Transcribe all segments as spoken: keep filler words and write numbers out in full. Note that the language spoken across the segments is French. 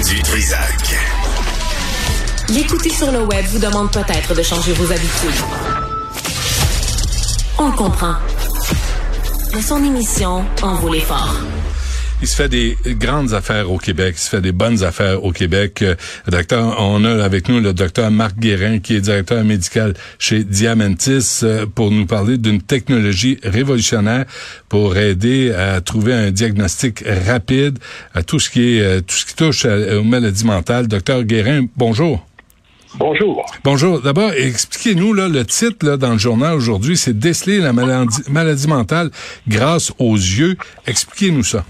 Du Trisac. L'écouter sur le web vous demande peut-être de changer vos habitudes. On le comprend. Mais son émission en vaut l'effort. Il se fait des grandes affaires au Québec, il se fait des bonnes affaires au Québec. Euh, docteur, on a avec nous le docteur Marc Guérin, qui est directeur médical chez Diamentis, euh, pour nous parler d'une technologie révolutionnaire pour aider à trouver un diagnostic rapide à tout ce qui est euh, tout ce qui touche à, aux maladies mentales. Docteur Guérin, bonjour. Bonjour. Bonjour. D'abord, expliquez-nous là le titre là dans le journal aujourd'hui, c'est déceler la maladie, maladie mentale grâce aux yeux. Expliquez-nous ça.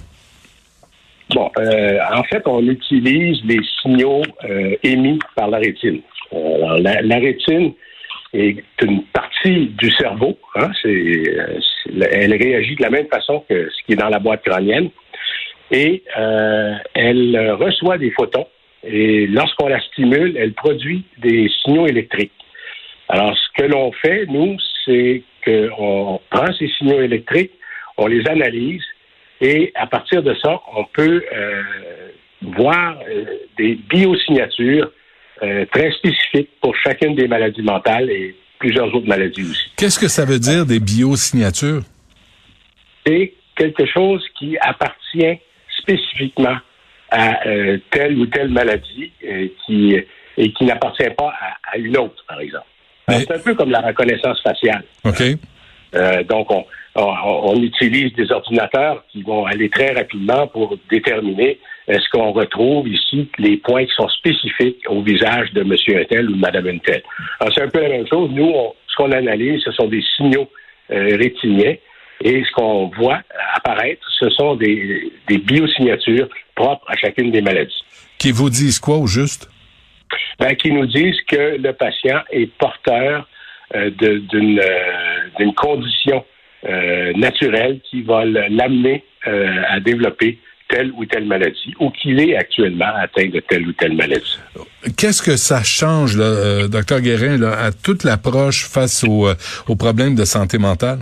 Bon, euh, en fait, on utilise les signaux euh, émis par la rétine. Euh, alors, la, la rétine est une partie du cerveau. Hein, c'est, euh, c'est, elle réagit de la même façon que ce qui est dans la boîte crânienne. Et euh, elle reçoit des photons. Et lorsqu'on la stimule, elle produit des signaux électriques. Alors, ce que l'on fait, nous, c'est qu'on prend ces signaux électriques, on les analyse, et à partir de ça, on peut euh, voir euh, des biosignatures euh, très spécifiques pour chacune des maladies mentales et plusieurs autres maladies aussi. Qu'est-ce que ça veut dire, des biosignatures? C'est quelque chose qui appartient spécifiquement à euh, telle ou telle maladie euh, qui, et qui n'appartient pas à, à une autre, par exemple. Mais... Alors, c'est un peu comme la reconnaissance faciale. OK. Euh, donc, on, on, on utilise des ordinateurs qui vont aller très rapidement pour déterminer est-ce qu'on retrouve ici les points qui sont spécifiques au visage de monsieur un tel ou de madame un tel. Alors, c'est un peu la même chose. Nous, on, ce qu'on analyse, ce sont des signaux euh, rétiniens. Et ce qu'on voit apparaître, ce sont des, des biosignatures propres à chacune des maladies. Qui vous disent quoi au juste? Ben, qui nous disent que le patient est porteur euh, de, d'une, euh, d'une condition euh, naturelle qui va l'amener euh, à développer telle ou telle maladie, ou qu'il est actuellement atteint de telle ou telle maladie. Qu'est-ce que ça change, là, euh, docteur Guérin, là, à toute l'approche face aux, euh, aux problèmes de santé mentale?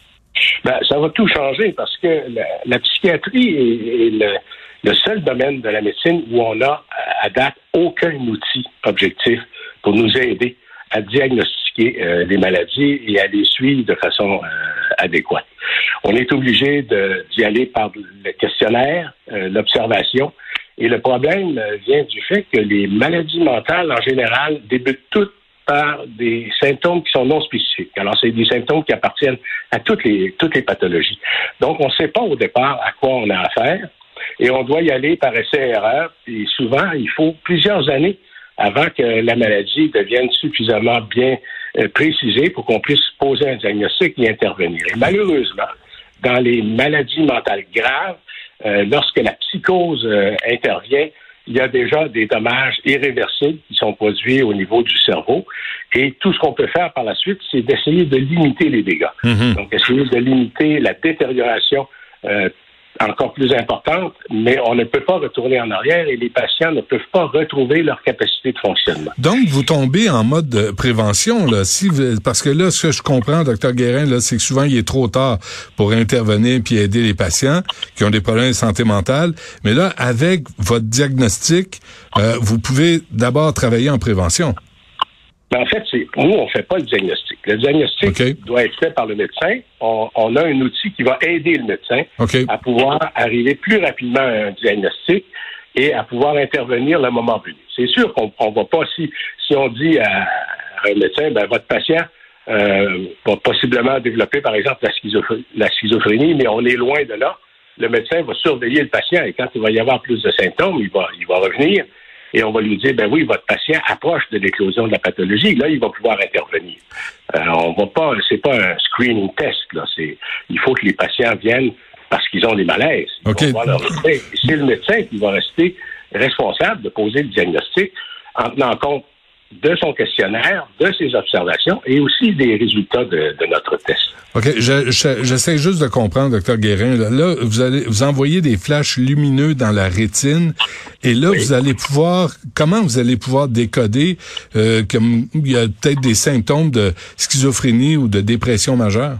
Ben, ça va tout changer parce que la, la psychiatrie est, est le, le seul domaine de la médecine où on a à date aucun outil objectif pour nous aider à diagnostiquer euh, les maladies et à les suivre de façon euh, adéquate. On est obligé de, d'y aller par le questionnaire, euh, l'observation, et le problème euh, vient du fait que les maladies mentales en général débutent toutes par des symptômes qui sont non spécifiques. Alors, c'est des symptômes qui appartiennent à toutes les toutes les pathologies. Donc, on ne sait pas au départ à quoi on a affaire et on doit y aller par essai-erreur. Et souvent, il faut plusieurs années avant que la maladie devienne suffisamment bien euh, précisée pour qu'on puisse poser un diagnostic et intervenir. Et malheureusement, dans les maladies mentales graves, euh, lorsque la psychose euh, intervient, il y a déjà des dommages irréversibles qui sont produits au niveau du cerveau. Et tout ce qu'on peut faire par la suite, c'est d'essayer de limiter les dégâts. Mm-hmm. Donc, essayer de limiter la détérioration euh, encore plus importante, mais on ne peut pas retourner en arrière et les patients ne peuvent pas retrouver leur capacité de fonctionnement. Donc, vous tombez en mode de prévention, là, si vous, parce que là, ce que je comprends, docteur Guérin, là, c'est que souvent, il est trop tard pour intervenir puis aider les patients qui ont des problèmes de santé mentale. Mais là, avec votre diagnostic, euh, vous pouvez d'abord travailler en prévention. Ben en fait, c'est, nous, on ne fait pas le diagnostic. Le diagnostic okay. doit être fait par le médecin. On, on a un outil qui va aider le médecin okay. à pouvoir arriver plus rapidement à un diagnostic et à pouvoir intervenir le moment venu. C'est sûr qu'on ne va pas, si, si on dit à, à un médecin, ben votre patient euh, va possiblement développer, par exemple, la, schizophrénie, la schizophrénie, mais on est loin de là. Le médecin va surveiller le patient et quand il va y avoir plus de symptômes, il va, il va revenir. Et on va lui dire, ben oui, votre patient approche de l'éclosion de la pathologie. Là, il va pouvoir intervenir. Euh, on va pas, c'est pas un screening test, là. C'est, il faut que les patients viennent parce qu'ils ont des malaises. Okay. Leur... C'est le médecin qui va rester responsable de poser le diagnostic en tenant compte de son questionnaire, de ses observations et aussi des résultats de, de notre test. OK. Je, je, j'essaie juste de comprendre, docteur Guérin. Là, là, vous allez vous envoyez des flashs lumineux dans la rétine et là, oui. vous allez pouvoir... Comment vous allez pouvoir décoder euh, comme il y a peut-être des symptômes de schizophrénie ou de dépression majeure?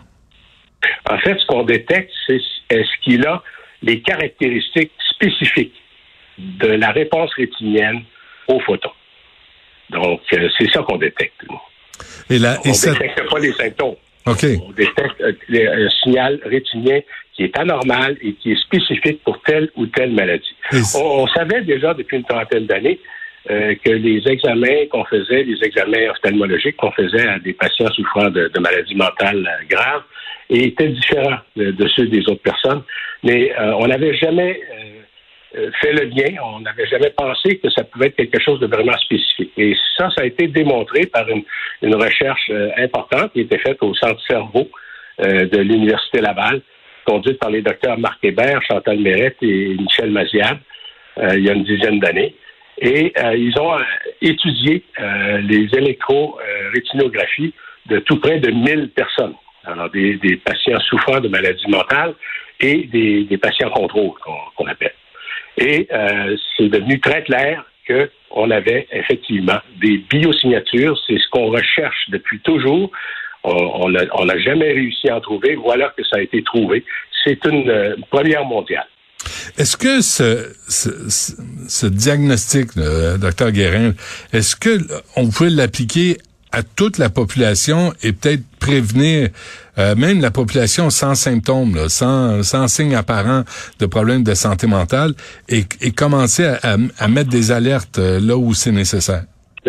En fait, ce qu'on détecte, c'est est-ce qu'il a les caractéristiques spécifiques de la réponse rétinienne aux photons. Donc, euh, c'est ça qu'on détecte, nous. Et là, on ne ça... détecte pas les symptômes. Okay. On détecte euh, un signal rétinien qui est anormal et qui est spécifique pour telle ou telle maladie. On, on savait déjà depuis une trentaine d'années euh, que les examens qu'on faisait, les examens ophtalmologiques qu'on faisait à des patients souffrant de, de maladies mentales graves, étaient différents de, de ceux des autres personnes. Mais euh, on n'avait jamais euh, fait le lien, on n'avait jamais pensé que ça pouvait être quelque chose de vraiment spécifique. Et ça, ça a été démontré par une, une recherche euh, importante qui a été faite au Centre Cerveau euh, de l'Université Laval, conduite par les docteurs Marc Hébert, Chantal Mérette et Michel Maziad, euh, il y a une dizaine d'années. Et euh, ils ont euh, étudié euh, les électro-rétinographies de tout près de mille personnes. Alors, des, des patients souffrant de maladies mentales et des, des patients contrôle, qu'on, qu'on appelle. Et euh, c'est devenu très clair qu'on avait effectivement des biosignatures. C'est ce qu'on recherche depuis toujours. On n'a jamais réussi à en trouver. Voilà que ça a été trouvé. C'est une, une première mondiale. Est-ce que ce, ce, ce, ce diagnostic, là, docteur Guérin, est-ce que on pouvait l'appliquer à toute la population et peut-être prévenir euh, même la population sans symptômes, là, sans, sans signes apparents de problèmes de santé mentale et, et commencer à, à, à mettre des alertes euh, là où c'est nécessaire?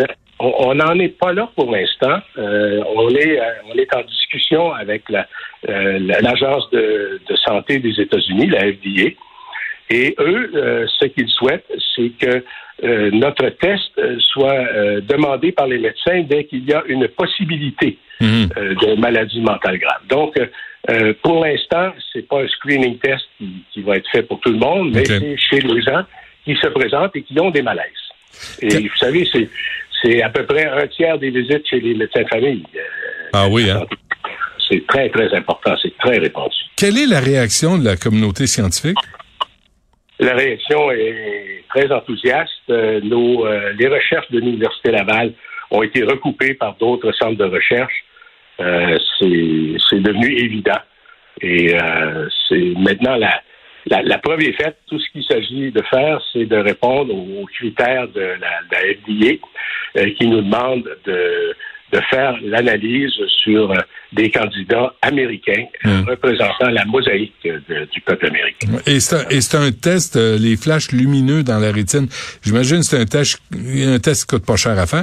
On n'en est pas là pour l'instant. Euh, on est euh, on est en discussion avec la, euh, l'Agence de, de santé des États-Unis, la F D A, et eux, euh, ce qu'ils souhaitent, c'est que euh, notre test soit euh, demandé par les médecins dès qu'il y a une possibilité mmh. euh, de maladie mentale grave. Donc, euh, pour l'instant, c'est pas un screening test qui, qui va être fait pour tout le monde, mais okay. c'est chez les gens qui se présentent et qui ont des malaises. Et okay. vous savez, c'est C'est à peu près un tiers des visites chez les médecins de famille. Ah oui, hein? C'est très, très important. C'est très répandu. Quelle est la réaction de la communauté scientifique? La réaction est très enthousiaste. Euh, nos, euh, les recherches de l'Université Laval ont été recoupées par d'autres centres de recherche. Euh, c'est, c'est devenu évident. Et euh, c'est maintenant la... La, la preuve est faite. Tout ce qu'il s'agit de faire, c'est de répondre aux critères de la, de la F D A euh, qui nous demande de, de faire l'analyse sur euh, des candidats américains mmh. représentant la mosaïque de, du peuple américain. Et c'est un, et c'est un test, euh, les flashs lumineux dans la rétine. J'imagine que c'est un test, un test qui coûte pas cher à faire?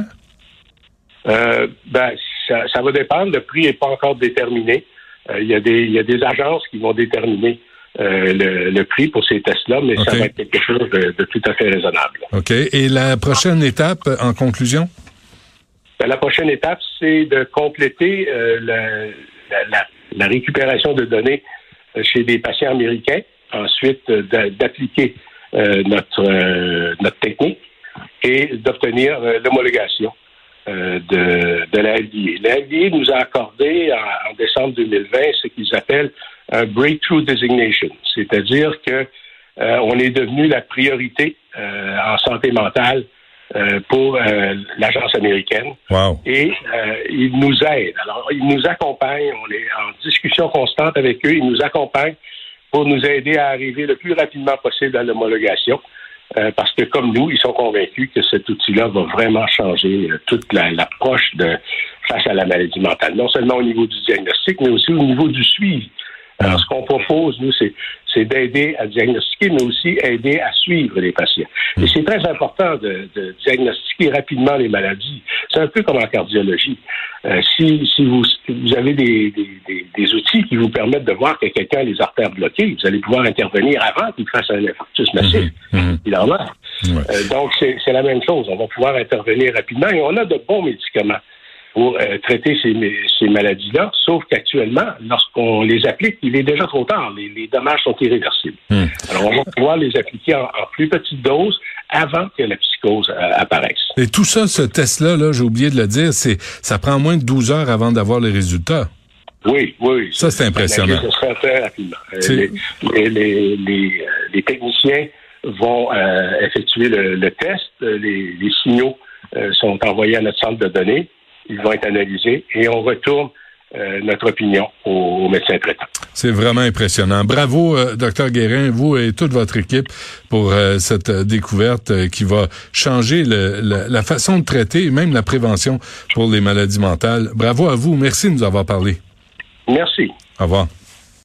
Euh, ben, ça, ça va dépendre. Le prix n'est pas encore déterminé. Euh, il y a des, il y a des agences qui vont déterminer Euh, le, le prix pour ces tests-là, mais okay. ça va être quelque chose de, de tout à fait raisonnable. OK. Et la prochaine étape, en conclusion? Ben, la prochaine étape, c'est de compléter euh, la, la, la, la récupération de données chez des patients américains, ensuite euh, d'appliquer euh, notre, euh, notre technique et d'obtenir euh, l'homologation euh, de, de la F D A. La F D A nous a accordé en, en décembre deux mille vingt ce qu'ils appellent un breakthrough designation, c'est-à-dire que euh, on est devenu la priorité euh, en santé mentale euh, pour euh, l'agence américaine. Wow. Et euh, ils nous aident. Alors, ils nous accompagnent. On est en discussion constante avec eux. Ils nous accompagnent pour nous aider à arriver le plus rapidement possible à l'homologation. Euh, parce que, comme nous, ils sont convaincus que cet outil-là va vraiment changer euh, toute la, l'approche de face à la maladie mentale. Non seulement au niveau du diagnostic, mais aussi au niveau du suivi. Alors, ce qu'on propose, nous, c'est, c'est d'aider à diagnostiquer, mais aussi aider à suivre les patients. Et c'est très important de, de diagnostiquer rapidement les maladies. C'est un peu comme en cardiologie. Euh, si, si vous, vous avez des, des, des, des outils qui vous permettent de voir que quelqu'un a les artères bloquées, vous allez pouvoir intervenir avant qu'il fasse un infarctus massif. Mm-hmm. Il en a. Ouais. Euh, donc, c'est, c'est la même chose. On va pouvoir intervenir rapidement et on a de bons médicaments pour euh, traiter ces, ces maladies-là, sauf qu'actuellement, lorsqu'on les applique, il est déjà trop tard. Les, les dommages sont irréversibles. Mmh. Alors, on va pouvoir les appliquer en, en plus petite dose avant que la psychose euh, apparaisse. Et tout ça, ce test-là, là, j'ai oublié de le dire, c'est ça prend moins de douze heures avant d'avoir les résultats. Oui, oui. Ça, c'est impressionnant. Ça se fait très rapidement. C'est... Les, les, les, les, les techniciens vont euh, effectuer le, le test. Les, les signaux euh, sont envoyés à notre centre de données. Ils vont être analysés et on retourne euh, notre opinion aux, aux médecins traitants. C'est vraiment impressionnant. Bravo, euh, docteur Guérin, vous et toute votre équipe pour euh, cette euh, découverte euh, qui va changer le, le, la façon de traiter et même la prévention pour les maladies mentales. Bravo à vous. Merci de nous avoir parlé. Merci. Au revoir.